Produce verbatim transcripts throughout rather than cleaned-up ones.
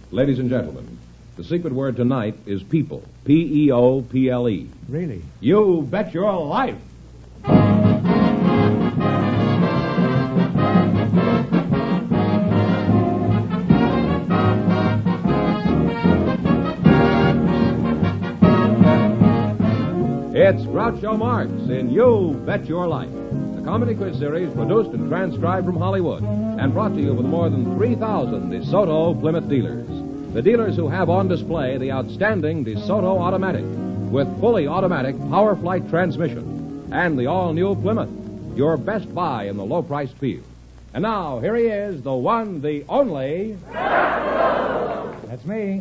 Ladies and gentlemen, the secret word tonight is people. P E O P L E. Really? You bet your life. It's Groucho Marx in You Bet Your Life, a comedy quiz series produced and transcribed from Hollywood and brought to you with more than three thousand DeSoto Plymouth dealers. The dealers who have on display the outstanding DeSoto Automatic with fully automatic power flight transmission and the all-new Plymouth, your best buy in the low-priced field. And now, here he is, the one, the only... That's me.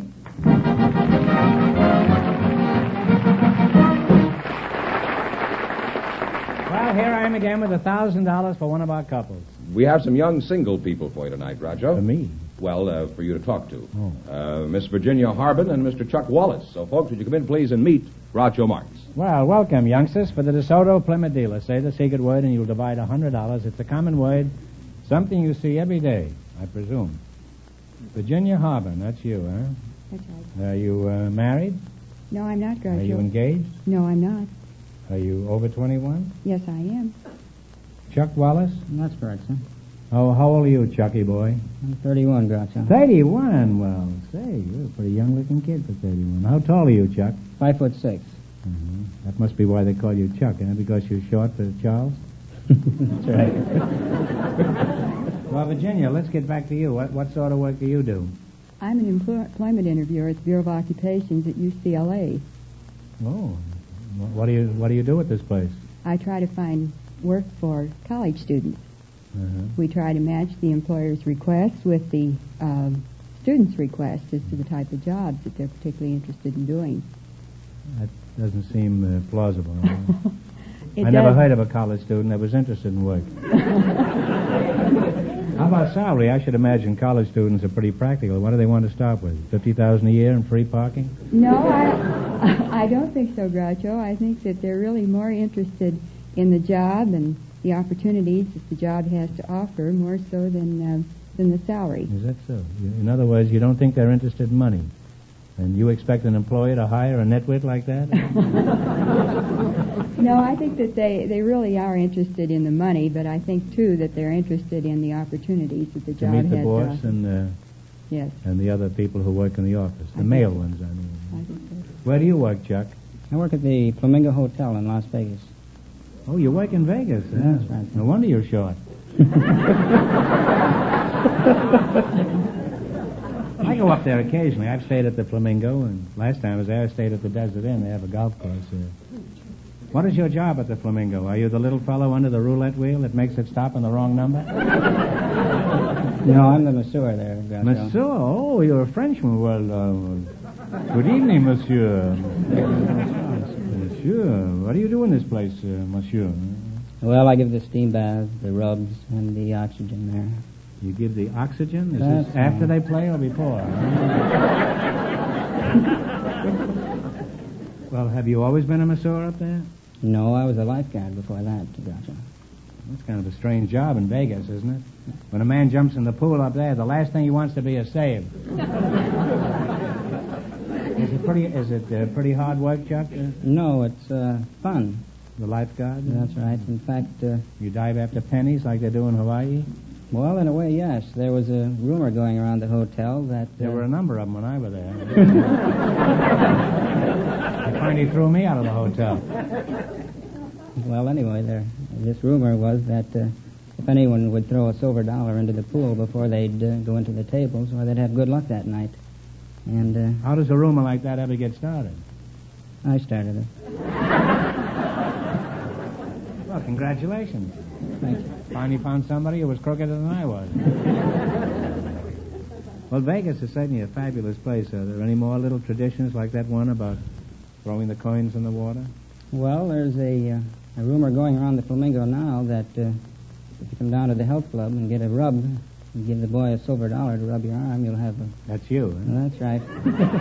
Well, here I am again with a thousand dollars for one of our couples. We have some young single people for you tonight, Groucho. For me? Well, uh, for you to talk to. Oh. Uh, Miss Virginia Harbin and Mister Chuck Wallace. So, folks, would you come in, please, and meet Groucho Marx. Well, welcome, youngsters, for the DeSoto Plymouth dealer. Say the secret word and you'll divide a hundred dollars. It's a common word, something you see every day, I presume. Virginia Harbin, that's you, huh? That's right. Are you uh, married? No, I'm not, Groucho. Are you engaged? No, I'm not. Are you over twenty-one? Yes, I am. Chuck Wallace? That's correct, sir. Oh, how old are you, Chucky boy? I'm thirty-one, Groucho. thirty-one? Well, say, you're a pretty young-looking kid for thirty-one. How tall are you, Chuck? Five foot six. Mm-hmm. That must be why they call you Chuck, huh? Because you're short for Charles? That's right. Well, Virginia, let's get back to you. What, what sort of work do you do? I'm an employ- employment interviewer at the Bureau of Occupations at U C L A. Oh, what do you what do you do at this place? I try to find work for college students. Uh-huh. We try to match the employer's requests with the um, students' requests as to the type of jobs that they're particularly interested in doing. That doesn't seem uh, plausible. It I never does- heard of a college student that was interested in work. How about salary? I should imagine college students are pretty practical. What do they want to start with? Fifty thousand a year and free parking? No, I, I don't think so, Groucho. I think that they're really more interested in the job and the opportunities that the job has to offer, more so than uh, than the salary. Is that so? You- In other words, you don't think they're interested in money, and you expect an employer to hire a nitwit like that? No, I think that they, they really are interested in the money, but I think, too, that they're interested in the opportunities that the To job meet the has boss to offer. and uh, Yes, and the other people who work in the office, the I male think- ones, I mean. I think so. Where do you work, Chuck? I work at the Flamingo Hotel in Las Vegas. Oh, you work in Vegas. huh? Yeah, that's right. No wonder you're short. I go up there occasionally. I've stayed at the Flamingo, and last time I was there, I stayed at the Desert Inn. They have a golf course there. What is your job at the Flamingo? Are you the little fellow under the roulette wheel that makes it stop on the wrong number? No, I'm the masseur there, Groucho. Monsieur, oh, you're a Frenchman. Well, uh, good evening, monsieur. Monsieur, what do you do in this place, uh, monsieur? Well, I give the steam baths, the rubs, and the oxygen there. You give the oxygen? Is That's this after right. they play or before? Well, have you always been a masseur up there? No, I was a lifeguard before that, Groucho. That's kind of a strange job in Vegas, isn't it? When a man jumps in the pool up there, the last thing he wants to be is saved. Is it pretty? Is it uh, pretty hard work, Chuck? Uh, No, it's uh, fun. the lifeguard? That's right. In fact, uh, You dive after pennies like they do in Hawaii? well, in a way, yes. There was a rumor going around the hotel that... There uh, were a number of them when I was there. They finally threw me out of the hotel. Well, anyway, there. This rumor was that uh, if anyone would throw a silver dollar into the pool before they'd uh, go into the tables, well, they'd have good luck that night. And uh, How does a rumor like that ever get started? I started it. Well, congratulations. Thank you. Finally found somebody who was crookeder than I was. Well, Vegas is certainly a fabulous place. Are there any more little traditions like that one about throwing the coins in the water? Well, there's a, uh, a rumor going around the Flamingo now that uh, if you come down to the health club and get a rub and give the boy a silver dollar to rub your arm, you'll have a... That's you, huh? Well, that's right.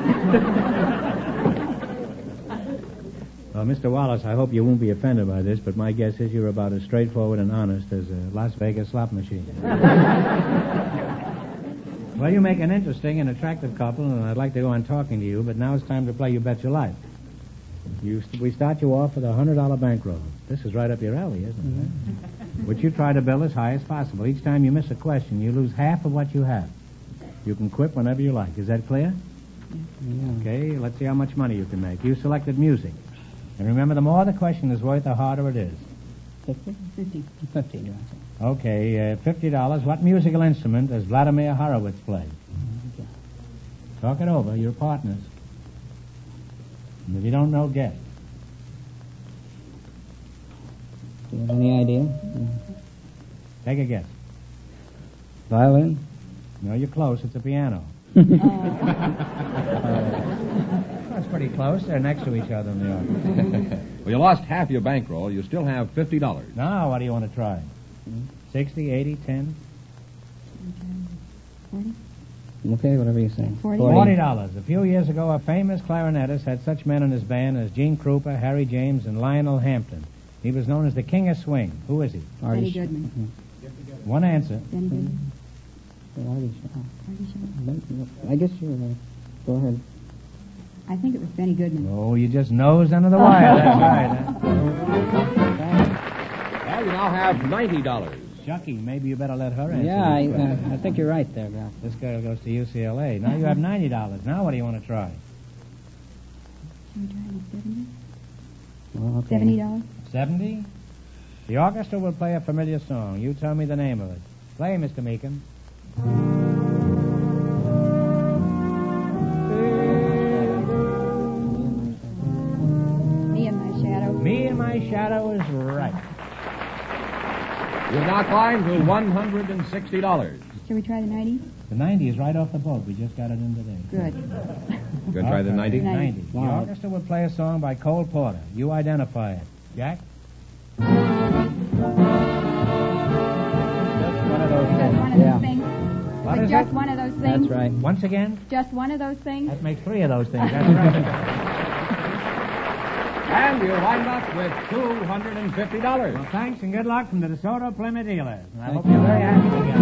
Well, Mister Wallace, I hope you won't be offended by this, but my guess is you're about as straightforward and honest as a Las Vegas slot machine. Well, you make an interesting and attractive couple, and I'd like to go on talking to you, but now it's time to play You Bet Your Life. You, we start you off with a one hundred dollar bankroll. This is right up your alley, isn't it? Mm-hmm. Which you try to build as high as possible. Each time you miss a question, you lose half of what you have. You can quit whenever you like. Is that clear? Yeah. Okay, let's see how much money you can make. You selected music. And remember, the more the question is worth, the harder it is. Fifty? Fifty. Fifty, do I say? Okay, uh, fifty dollars. What musical instrument does Vladimir Horowitz play? Okay. Talk it over. You're partners. And if you don't know, guess. Do you have any idea? Mm. Take a guess. Violin? No, you're close. It's a piano. Oh. That's pretty close. They're next to each other in the office. Well, you lost half your bankroll. You still have fifty dollars. Now, what do you want to try? Sixty, eighty, ten? Forty? Okay, whatever you say. Forty. Forty dollars. A few years ago, a famous clarinetist had such men in his band as Gene Krupa, Harry James, and Lionel Hampton. He was known as the King of Swing. Who is he? Benny Artie Goodman. Mm-hmm. One answer. Benny Goodman. Artie Shaw. Artie Shaw. I guess you're right. Go ahead. I think it was Benny Goodman. Oh, you just nosed under the wire. That's right. Huh? Well, you now have ninety dollars. Shucky, maybe you better let her answer. Yeah, I, this question. uh, I think you're right there, Ralph. This girl goes to U C L A. Now you have ninety dollars. Now what do you want to try? Should we try the seventy? Well, okay. Seventy dollars? Seventy? The orchestra will play a familiar song. You tell me the name of it. Play, Mister Meekin. Me and My Shadow. Me and My Shadow is right. You've now climbed to one hundred sixty dollars. Shall we try the ninety? The ninety is right off the boat. We just got it in today. Good. You going to try the ninety? Ninety. ninety. The Wow. orchestra will play a song by Cole Porter. You identify it. Jack? Just one of those Just things. one of Yeah. those things. What Is it is just it? one of those things? That's right. Once again? Just one of those things? That makes three of those things. That's right. And you wind up with two hundred fifty dollars. Well, thanks and good luck from the DeSoto Plymouth dealers. And I Thank hope you. you're very happy together.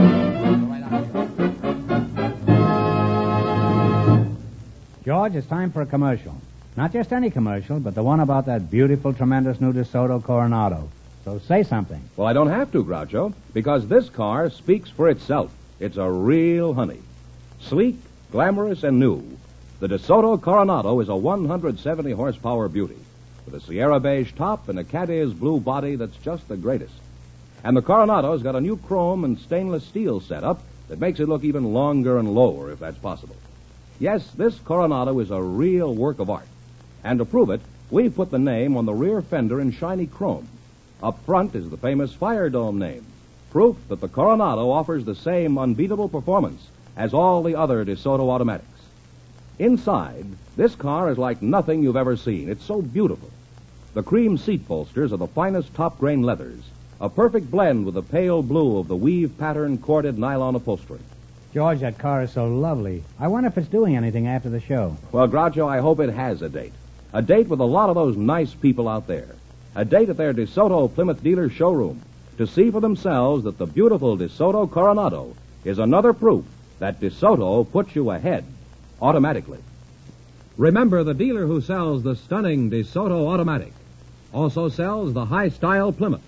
George, it's time for a commercial. Not just any commercial, but the one about that beautiful, tremendous new DeSoto Coronado. So say something. Well, I don't have to, Groucho, because this car speaks for itself. It's a real honey. Sleek, glamorous, and new. The DeSoto Coronado is a one hundred seventy horsepower beauty with a Sierra beige top and a Cadiz blue body that's just the greatest. And the Coronado's got a new chrome and stainless steel setup that makes it look even longer and lower, if that's possible. Yes, this Coronado is a real work of art. And to prove it, we've put the name on the rear fender in shiny chrome. Up front is the famous Fire Dome name, proof that the Coronado offers the same unbeatable performance as all the other DeSoto automatics. Inside, this car is like nothing you've ever seen. It's so beautiful. The cream seat bolsters are the finest top-grain leathers, a perfect blend with the pale blue of the weave pattern corded nylon upholstery. George, that car is so lovely. I wonder if it's doing anything after the show. Well, Groucho, I hope it has a date. A date with a lot of those nice people out there. A date at their DeSoto Plymouth dealer showroom to see for themselves that the beautiful DeSoto Coronado is another proof that DeSoto puts you ahead automatically. Remember, the dealer who sells the stunning DeSoto automatic also sells the high-style Plymouth.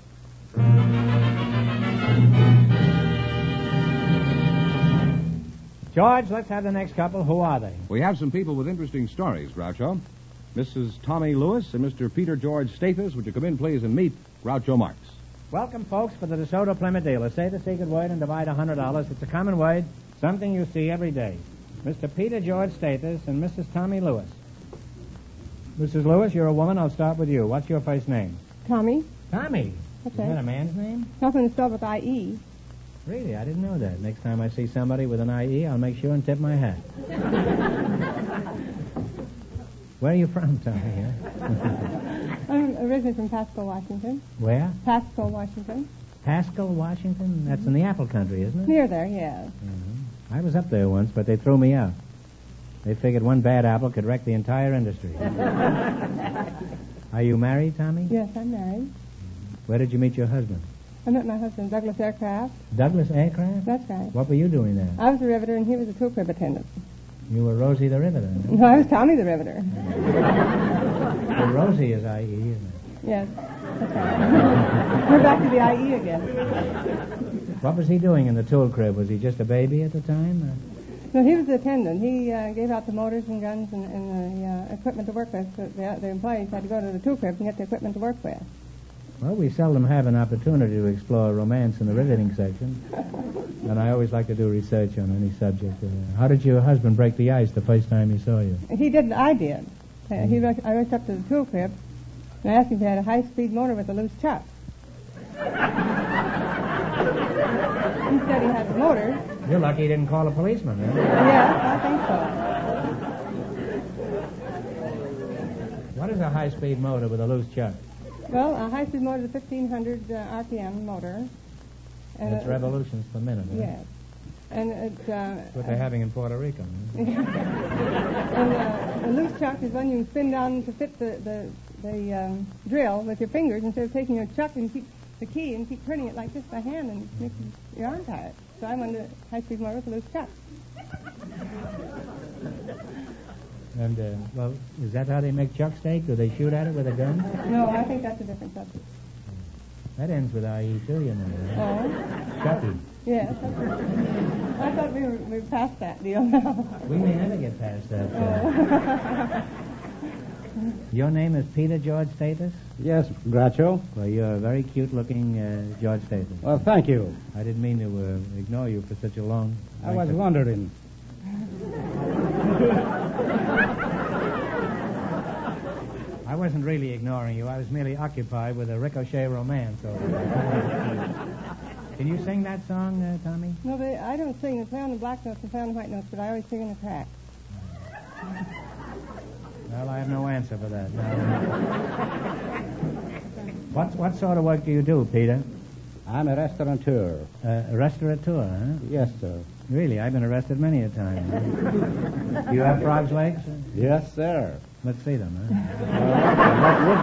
George, let's have the next couple. Who are they? We have some people with interesting stories, Groucho. Missus Tommy Lewis and Mister Peter George Stathis, would you come in, please, and meet Groucho Marx? Welcome, folks, for the DeSoto Plymouth dealer. Say the secret word and divide one hundred dollars. It's a common word, something you see every day. Mister Peter George Stathis and Missus Tommy Lewis. Missus Lewis, you're a woman. I'll start with you. What's your first name? Tommy. Tommy. That's Is that right. a man's name? Nothing to spell with I E. Really? I didn't know that. Next time I see somebody with an I E, I'll make sure and tip my hat. Where are you from, Tommy? Huh? I'm originally from Pasco, Washington. Where? Pasco, Washington. Pascal, Washington? That's in the apple country, isn't it? Near there, yes. Mm-hmm. I was up there once, but they threw me out. They figured one bad apple could wreck the entire industry. Are you married, Tommy? Yes, I'm married. Where did you meet your husband? I met my husband, Douglas Aircraft. Douglas Aircraft? That's right. What were you doing there? I was a riveter, and he was a tool crib attendant. You were Rosie the Riveter. Huh? No, I was Tommy the Riveter. Well, Rosie is I E, isn't it? Yes, that's right. We're back to the I E again. What was he doing in the tool crib? Was he just a baby at the time? Or? No, he was the attendant. He uh, gave out the motors and guns and, and the uh, equipment to work with. So the, the employees had to go to the tool crib and get the equipment to work with. Well, we seldom have an opportunity to explore romance in the riveting section. And I always like to do research on any subject. Uh, how did your husband break the ice the first time he saw you? He didn't. I did. Uh, he rushed, I rushed up to the tool crib and asked him if he had a high-speed motor with a loose chuck. He said he had the motor. You're lucky he didn't call a policeman, huh? Yes, I think so. What is a high-speed motor with a loose chuck? Well, a high-speed motor is a fifteen hundred uh, R P M motor. And it's uh, revolutions per minute, huh? Yes. And it, uh, That's what they're having in Puerto Rico. Huh? and uh, a loose chuck is one you spin down to fit the, the, the um, drill with your fingers instead of taking your chuck and keep the key and keep turning it like this by hand and making your arm tired. So I'm under high-speed motor with a loose chuck. And, uh, well, is that how they make chuck steak? Do they shoot at it with a gun? No, I think that's a different subject. That ends with I E too, you know. Right? Oh? Chucky. Yes. That's I thought we were, we were past that deal now. We may never get past that. Uh, Oh. Your name is Peter George Status? Yes, Groucho. Well, you're a very cute-looking uh, George Status. Well, thank you. I didn't mean to uh, ignore you for such a long... I was wondering. I wasn't really ignoring you. I was merely occupied with a ricochet romance. Over there. Can you sing that song, uh, Tommy? No, they, I don't sing. They play on the black notes and play on the white notes, but I always sing in the crack. Well, I have no answer for that. No. what, what sort of work do you do, Peter? I'm a restaurateur. Uh, a restaurateur, huh? Yes, sir. Really? I've been arrested many a time. Do you have frog's legs? Yes, sir. Let's see them, huh? Well, that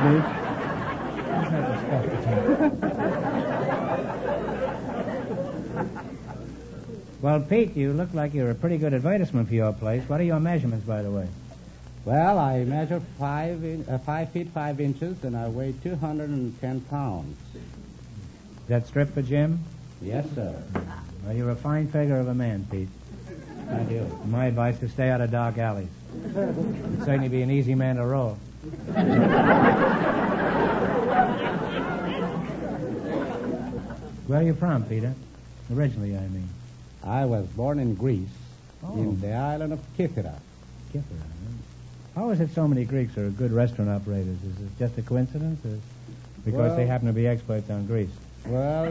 would be. Well, Pete, you look like you're a pretty good advertisement for your place. What are your measurements, by the way? Well, I measure five, in, uh, five feet five inches, and I weigh two hundred and ten pounds. Is that strip for Jim? Yes, sir. Well, you're a fine figure of a man, Pete. Thank you. My advice is stay out of dark alleys. You'd certainly be an easy man to roll. Where are you from, Peter? Originally, I mean. I was born in Greece, Oh. in the island of Kythera. Kythera, huh? How is it so many Greeks are good restaurant operators? Is it just a coincidence, or because Well- they happen to be experts on Greece? Well,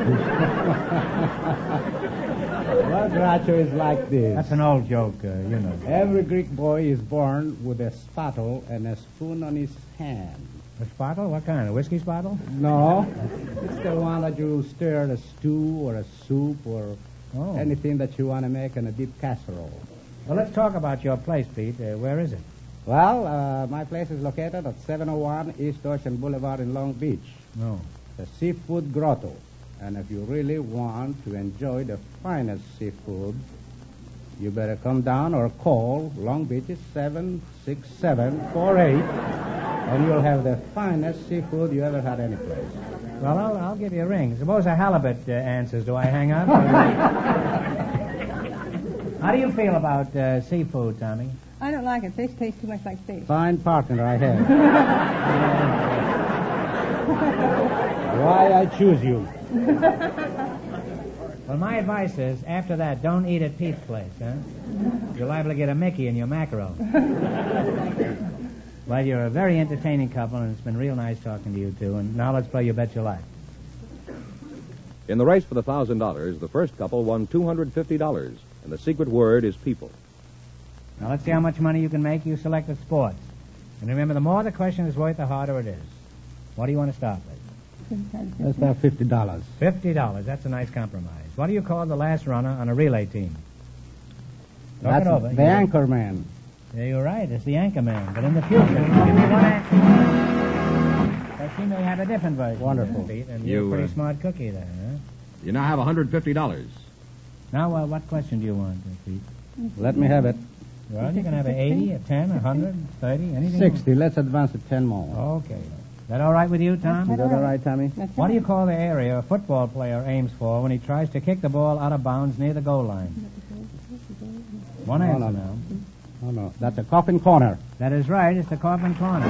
well, Groucho is like this. That's an old joke, uh, you know. Every Greek boy is born with a spattle and a spoon on his hand. A spottle? What kind? A whiskey spottle? No, it's the one that you stir a stew or a soup or Oh. anything that you want to make in a deep casserole. Well, let's talk about your place, Pete. Uh, where is it? Well, uh, my place is located at seven oh one East Ocean Boulevard in Long Beach, No. the Seafood Grotto. And if you really want to enjoy the finest seafood, you better come down or call Long Beach is seven six seven four eight, and you'll have the finest seafood you ever had any place. Well, I'll, I'll give you a ring. Suppose a halibut uh, answers. Do I hang up? How do you feel about uh, seafood, Tommy? I don't like it. Fish tastes too much like fish. Fine partner I have. Why I choose you. Well, my advice is, after that, don't eat at Pete's place, huh? You're liable to get a Mickey in your mackerel. Well, you're a very entertaining couple, and it's been real nice talking to you two. And now let's play You Bet Your Life. In the race for the one thousand dollars, the first couple won two hundred fifty dollars, and the secret word is people. Now let's see how much money you can make. You selected sports. And remember, the more the question is worth, the harder it is. What do you want to start with? Let's have fifty dollars. Fifty dollars. That's a nice compromise. What do you call the last runner on a relay team? Talk That's it over. the anchor man. Yeah, you're right. It's the anchor man. But in the future, give me one anchor. But she may have a different version. Wonderful. Pete, and You, you're a pretty uh, smart cookie there, huh? You now have one hundred fifty dollars. Now, uh, what question do you want, uh, Pete? Let me have it. Well, you can have an eighty, a ten, a hundred, thirty, anything. you Sixty. Let's advance it ten more. want. Okay. Is that all right with you, Tom? Is that all right, Tommy? That's What do right. you call the area a football player aims for when he tries to kick the ball out of bounds near the goal line? One No, answer no, now. Oh, no. That's a coffin corner. That is right. It's the Corbin corner.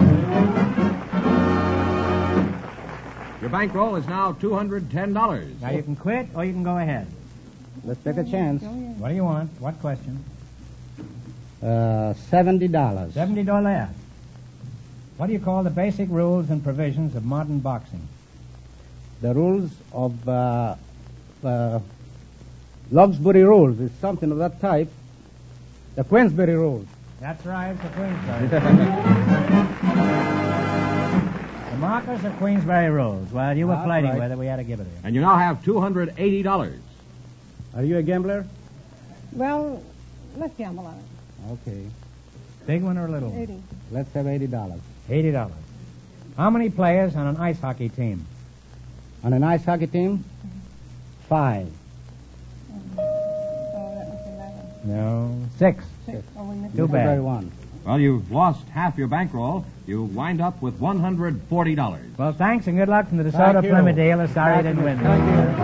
Your bankroll is now two hundred ten dollars. Now you can quit or you can go ahead. Let's take a chance. Oh, yeah. What do you want? What question? Uh, seventy dollars. Seventy dollars. What do you call the basic rules and provisions of modern boxing? The rules of uh, uh, Logsbury rules is something of that type. The Queensberry rules. That's right. It's the Queensberry. The markers of Queensberry rules. Well, you were That's fighting right. whether we had to give it to you. And you now have two hundred eighty dollars. Are you a gambler? Well, let's gamble on it. Okay. Big one or a little one? eighty. Let's have eighty dollars. Eighty dollars. How many players on an ice hockey team? On an ice hockey team? Five. Oh, that must be eleven. No. Six. Six. Oh, we missed Too it. bad. Very one. Well, you've lost half your bankroll. You wind up with one hundred forty dollars. Well, thanks and good luck from the DeSoto Thank you. Plymouth dealer. Sorry you Thank didn't you. win.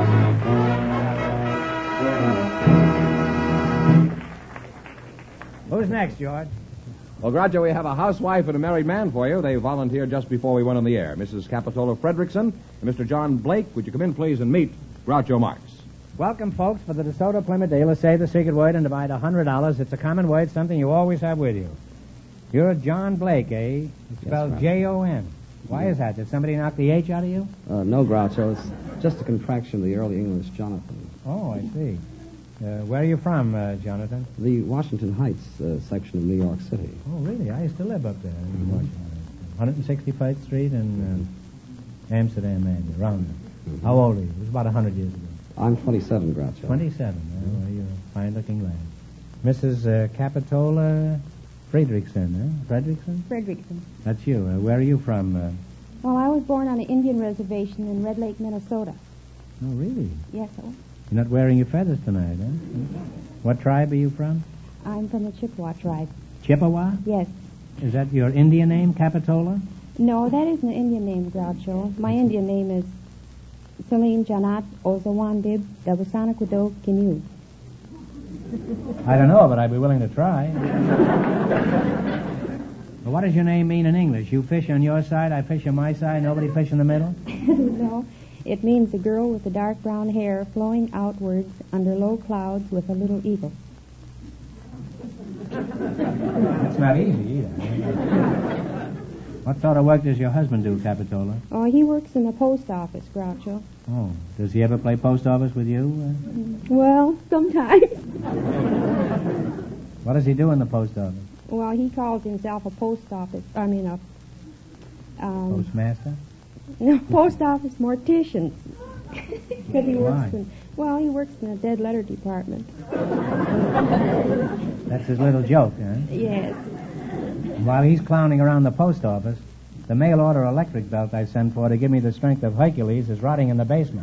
Who's next, George? Well, Groucho, we have a housewife and a married man for you. They volunteered just before we went on the air. Missus Capitola Fredrickson and Mister John Blake. Would you come in, please, and meet Groucho Marx? Welcome, folks, for the DeSoto Plymouth dealer. Say the secret word and divide one hundred dollars. It's a common word, something you always have with you. You're John Blake, eh? It's spelled right. J O N. Why is that? Did somebody knock the H out of you? Uh, no, Groucho. It's just a contraction of the early English Jonathan. Oh, I see. Uh, where are you from, uh, Jonathan? The Washington Heights uh, section of New York City. Oh, really? I used to live up there in Washington. one sixty-fifth Street in uh, Amsterdam, maybe, around there. Mm-hmm. How old are you? It was about one hundred years ago. I'm twenty-seven, Groucho. twenty-seven. Oh, well, you're a fine-looking lad. Missus Uh, Capitola Fredrickson, eh? Fredrickson? Fredrickson. That's you. Uh, where are you from? Uh... Well, I was born on an Indian reservation in Red Lake, Minnesota. Oh, really? Yes, sir. You're not wearing your feathers tonight, eh? What tribe are you from? I'm from the Chippewa tribe. Chippewa? Yes. Is that your Indian name, Capitola? No, that isn't an Indian name, Groucho. My Indian name is Celine Janat Ozawandib Dabasanakudo Kinu. I don't know, but I'd be willing to try. Well, what does your name mean in English? You fish on your side, I fish on my side, nobody fish in the middle? No, it means a girl with the dark brown hair flowing outwards under low clouds with a little eagle. That's not easy either. What sort of work does your husband do, Capitola? Oh, he works in the post office, Groucho. Oh, does he ever play post office with you? Well, sometimes. Uh, what does he do in the post office? Well, he calls himself a post office, I mean a... Um, Postmaster? No, post office mortician. Because he works Why? in, well, he works in a dead letter department. That's his little joke, huh? Yes. While he's clowning around the post office, the mail order electric belt I sent for to give me the strength of Hercules is rotting in the basement.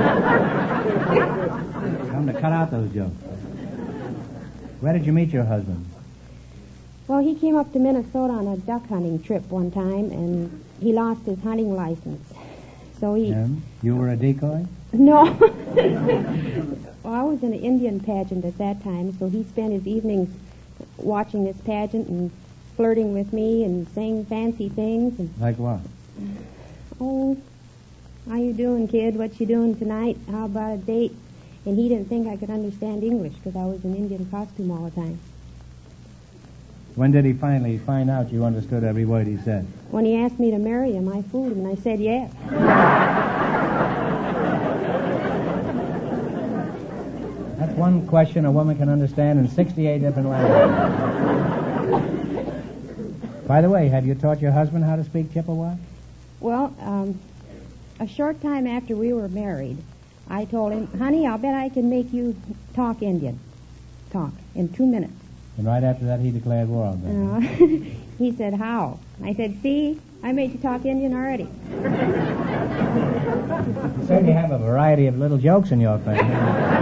Come to cut out those jokes. Where did you meet your husband? Well, he came up to Minnesota on a duck hunting trip one time, and he lost his hunting license. So he... Him? You were a decoy? No. Well, I was in an Indian pageant at that time, so he spent his evenings watching this pageant and flirting with me and saying fancy things. And, Like what? oh, how you doing, kid? What you doing tonight? How about a date? And he didn't think I could understand English because I was in Indian costume all the time. When did he finally find out you understood every word he said? When he asked me to marry him, I fooled him, and I said yes. That's one question a woman can understand in sixty-eight different languages. By the way, have you taught your husband how to speak Chippewa? Well, um, a short time after we were married, I told him, honey, I'll bet I can make you talk Indian. Talk in two minutes. And right after that, he declared war on them. Uh, He said, how? I said, see, I made you talk Indian already. You certainly have a variety of little jokes in your family.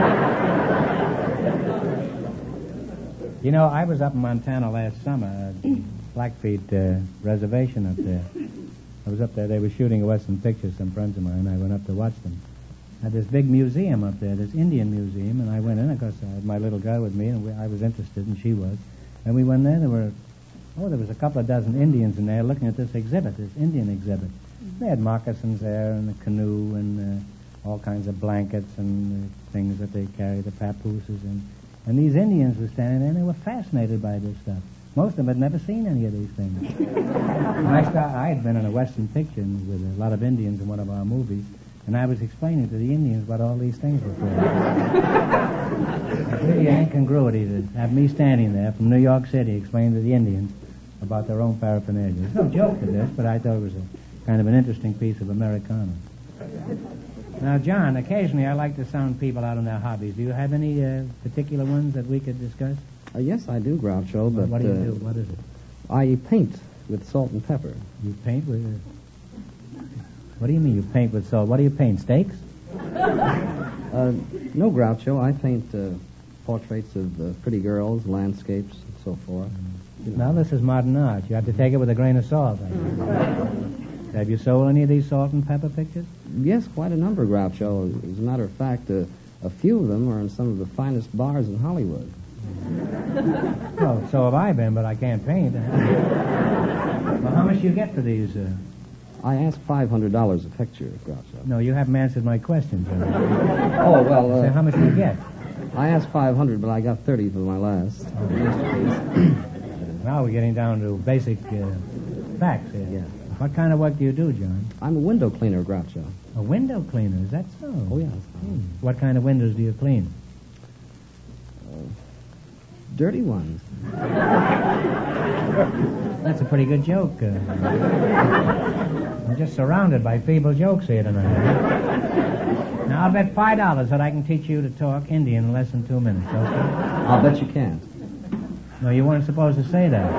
You know, I was up in Montana last summer, at Blackfeet uh, Reservation up there. I was up there. They were shooting a Western picture, some friends of mine. I went up to watch them. Had this big museum up there, this Indian museum, and I went in. Of course, I had my little girl with me, and we, I was interested, and she was. And we went there. There were, oh, there was a couple of dozen Indians in there looking at this exhibit, this Indian exhibit. They had moccasins there, and a canoe, and uh, all kinds of blankets and uh, things that they carry, the papooses, and and these Indians were standing there, and they were fascinated by this stuff. Most of them had never seen any of these things. And I, start, I had been in a Western picture with a lot of Indians in one of our movies, and I was explaining to the Indians what all these things were for. It's really an incongruity to have me standing there from New York City explaining to the Indians about their own paraphernalia. There's no joke to this, but I thought it was a kind of an interesting piece of Americana. Now, John, occasionally I like to sound people out on their hobbies. Do you have any uh, particular ones that we could discuss? Uh, yes, I do, Groucho, but... What do you uh, do? What is it? I paint with salt and pepper. You paint with... Uh, what do you mean you paint with salt? What do you paint, steaks? Uh, no, Groucho, I paint uh, portraits of uh, pretty girls, landscapes, and so forth. You know. Now, this is modern art. You have to take it with a grain of salt. I guess. Have you sold any of these salt and pepper pictures? Yes, quite a number, Groucho. As a matter of fact, uh, a few of them are in some of the finest bars in Hollywood. Well, so have I been, but I can't paint. Well, how much do you get for these? Uh... I asked five hundred dollars a picture, Groucho. No, you haven't answered my question, John. Oh, well... Uh, so how much do you get? I asked five hundred dollars, but I got thirty for my last. Oh. Now we're getting down to basic uh, facts here. Yeah. What kind of work do you do, John? I'm a window cleaner, Groucho. A window cleaner, is that so? Oh, yes. Hmm. What kind of windows do you clean? Uh, dirty ones. That's a pretty good joke. Uh, I'm just surrounded by feeble jokes here tonight. Now, I'll bet five dollars that I can teach you to talk Indian in less than two minutes, okay? I'll bet you can't. No, you weren't supposed to say that.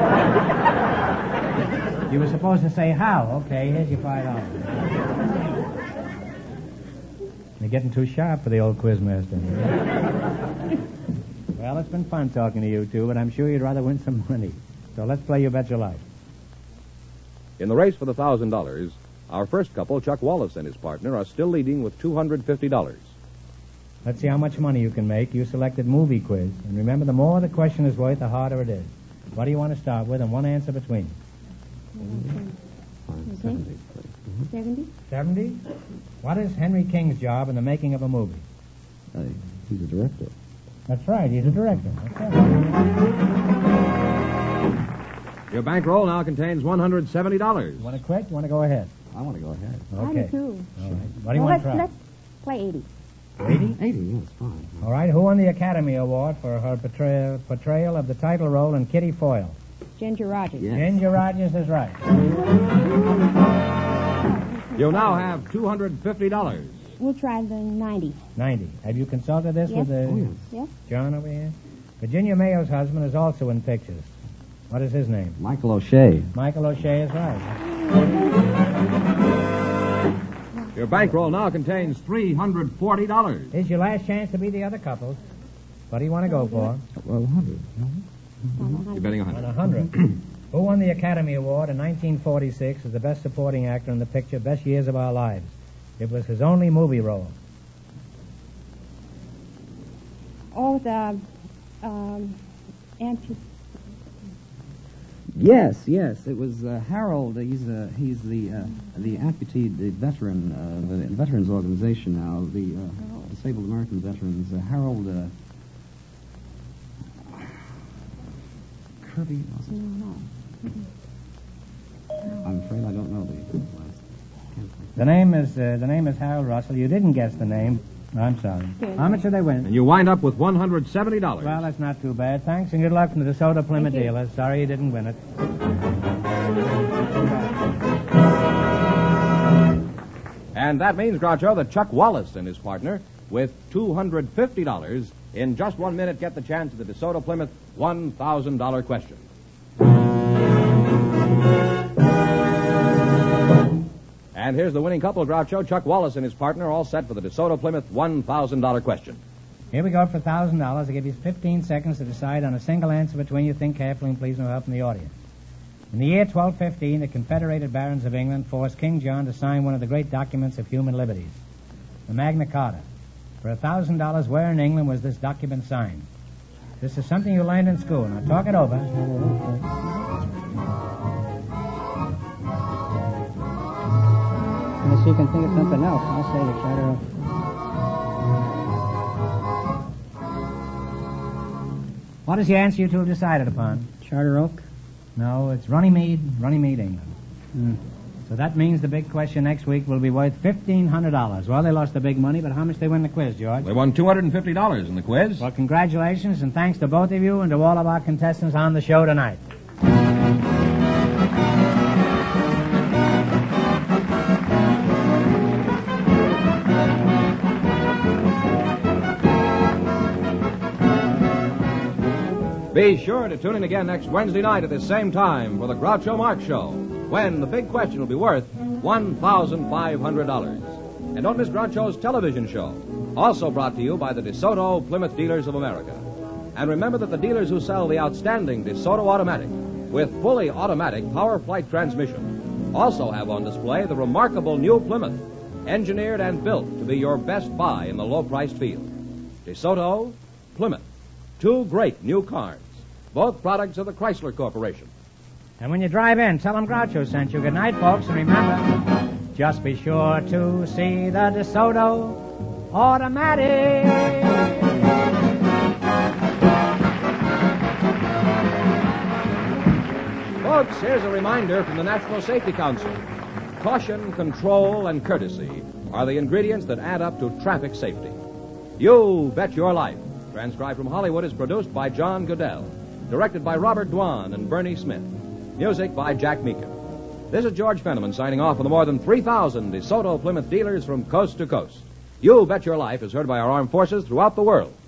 You were supposed to say how. Okay, here's your five dollars. You're getting too sharp for the old quizmaster. Well, it's been fun talking to you two, but I'm sure you'd rather win some money. So let's play You Bet Your Life. In the race for the one thousand dollars, our first couple, Chuck Wallace and his partner, are still leading with two hundred fifty dollars. Let's see how much money you can make. You selected movie quiz. And remember, the more the question is worth, the harder it is. What do you want to start with, and one answer between? Fine, seventy, please. Mm-hmm. Seventy? Seventy? What is Henry King's job in the making of a movie? Uh, he's a director. That's right, he's a director. That's right. Your bankroll now contains one hundred seventy dollars. You want to quit? You want to go ahead? I want to go ahead. Okay. I do, too. All right. What do you well, want let's, to try? let's play eighty. eighty? eighty, yes, fine. All right. Who won the Academy Award for her portrayal, portrayal of the title role in Kitty Foyle? Ginger Rogers. Yes. Ginger Rogers is right. You now have two hundred fifty dollars. We'll try the ninety. ninety. Have you consulted this Yes. with the Oh, yes. Yes? John over here? Virginia Mayo's husband is also in pictures. What is his name? Michael O'Shea. Michael O'Shea is right. Your bankroll now contains three hundred forty dollars. Here's your last chance to be the other couples. What do you want to go for? Well, one hundred. You're betting one On hundred. a hundred. Who won the Academy Award in nineteen forty-six as the best supporting actor in the picture Best Years of Our Lives? It was his only movie role. Oh, the um, anti- Yes, yes. It was uh, Harold. He's uh, he's the uh, the amputee, the veteran, uh, the Veterans Organization now, the uh, Disabled American Veterans. Uh, Harold uh, Kirby. Was it? No, I'm afraid I don't know the last. Can't think. The name is uh, the name is Harold Russell. You didn't guess the name. I'm sorry. Good. How much did they win? And you wind up with one hundred seventy dollars. Well, that's not too bad. Thanks, and good luck from the DeSoto Plymouth Thank you. dealers. Sorry you didn't win it. And that means, Groucho, that Chuck Wallace and his partner, with two hundred fifty dollars, in just one minute get the chance at the DeSoto Plymouth one thousand dollars question. And here's the winning couple, Groucho, Chuck Wallace and his partner, all set for the DeSoto Plymouth one thousand dollars question. Here we go for one thousand dollars. I give you fifteen seconds to decide on a single answer between you. Think carefully and please no help from the audience. In the year twelve fifteen, the Confederated Barons of England forced King John to sign one of the great documents of human liberties, the Magna Carta. For one thousand dollars, where in England was this document signed? This is something you learned in school. Now talk it over. Unless you can think of something else, I'll say the Charter Oak. What is the answer you two have decided upon? Charter Oak? No, it's Runnymede, Runnymede, England. Mm. So that means the big question next week will be worth fifteen hundred dollars. Well, they lost the big money, but how much they win the quiz, George? They won two hundred fifty dollars in the quiz. Well, congratulations, and thanks to both of you and to all of our contestants on the show tonight. Be sure to tune in again next Wednesday night at the same time for the Groucho Marx Show, when the big question will be worth one thousand five hundred dollars. And don't miss Groucho's television show, also brought to you by the DeSoto Plymouth Dealers of America. And remember that the dealers who sell the outstanding DeSoto Automatic with fully automatic power flight transmission also have on display the remarkable new Plymouth, engineered and built to be your best buy in the low-priced field. DeSoto, Plymouth, two great new cars, both products of the Chrysler Corporation. And when you drive in, tell them Groucho sent you. Good night, folks, and remember, just be sure to see the DeSoto Automatic. Folks, here's a reminder from the National Safety Council. Caution, control, and courtesy are the ingredients that add up to traffic safety. You Bet Your Life, transcribed from Hollywood, is produced by John Goodell, directed by Robert Dwan and Bernie Smith. Music by Jack Meekin. This is George Fenneman signing off for the more than three thousand DeSoto Plymouth dealers from coast to coast. You Bet Your Life is heard by our armed forces throughout the world.